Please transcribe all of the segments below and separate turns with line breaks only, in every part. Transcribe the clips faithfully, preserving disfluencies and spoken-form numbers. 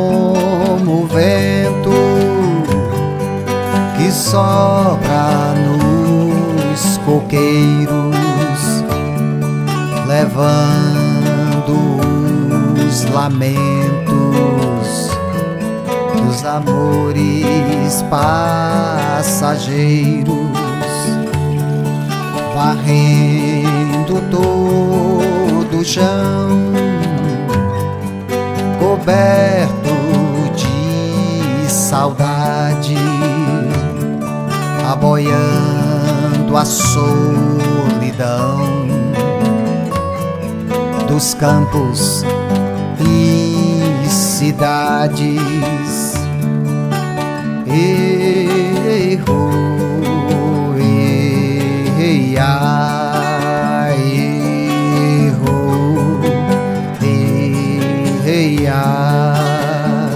como o vento que sopra nos coqueiros, levando os lamentos dos amores passageiros, varrendo todo o chão, coberto de saudade, aboiando a solidão dos campos e cidades. Errou, ei, ai, errou, ei, ai,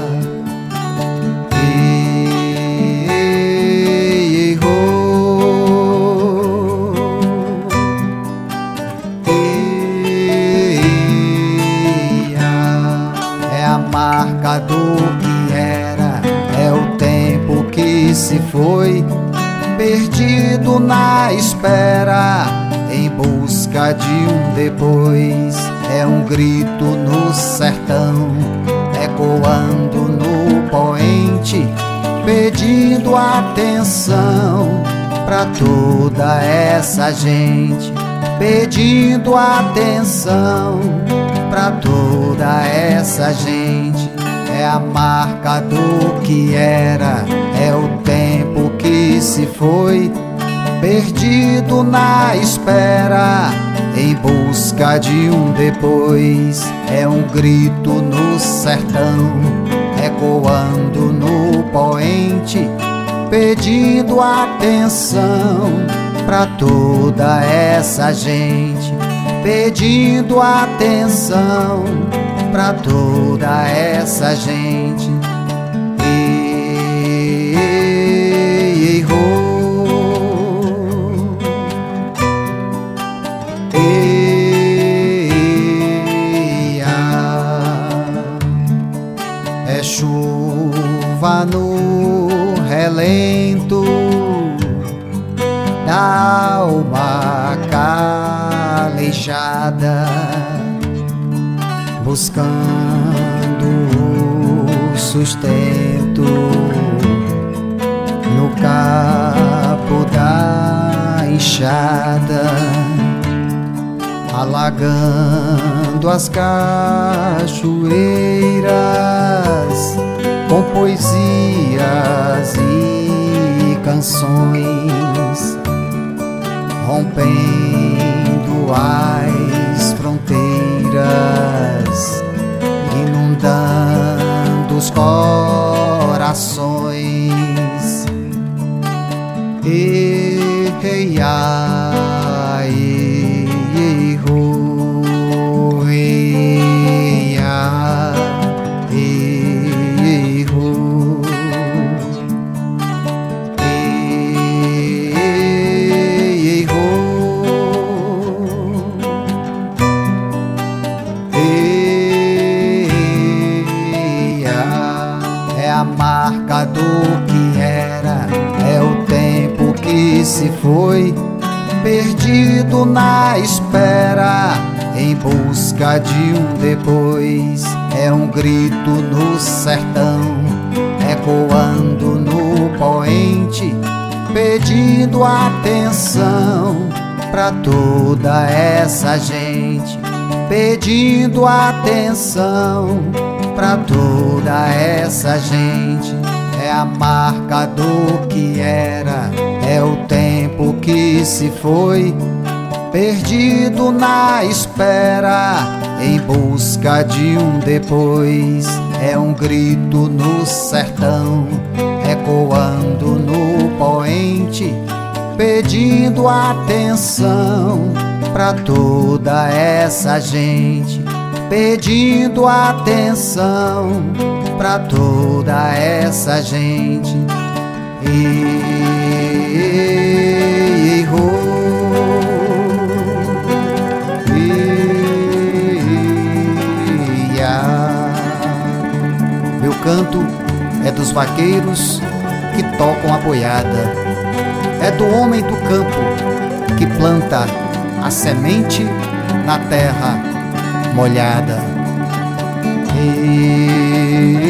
errou, ei, ai. É a marca do que era, é o tempo que se foi, perdido na espera, em busca de um depois. É um grito no sertão, ecoando no poente, pedindo atenção pra toda essa gente, pedindo atenção pra toda essa gente. É a marca do que era, é o tempo que se foi, perdido na espera, em busca de um depois. É um grito no sertão, ecoando no poente, pedindo atenção pra toda essa gente, pedindo atenção pra toda essa gente. Ei, errou, ei, ah. É chuva no relento da alma calejada, buscando o sustento no cabo da enxada, alagando as cachoeiras com poesias e canções, rompendo as fronteiras, inundando os corações. Ei, ei, ai, errou, ei, ai, errou, ei, errou, ei, ai. É a marca do que era, é o tempo que se foi, perdido na espera, em busca de um depois. É um grito no sertão, ecoando no poente, pedindo atenção pra toda essa gente, pedindo atenção pra toda essa gente. É a marca do que era, é o tempo que se foi, perdido na espera, em busca de um depois. É um grito no sertão, ecoando no poente, pedindo atenção pra toda essa gente, pedindo atenção pra toda essa gente. Ei, errou, ei, ah. Meu canto é dos vaqueiros que tocam a boiada, é do homem do campo que planta a semente na terra molhada. Ei,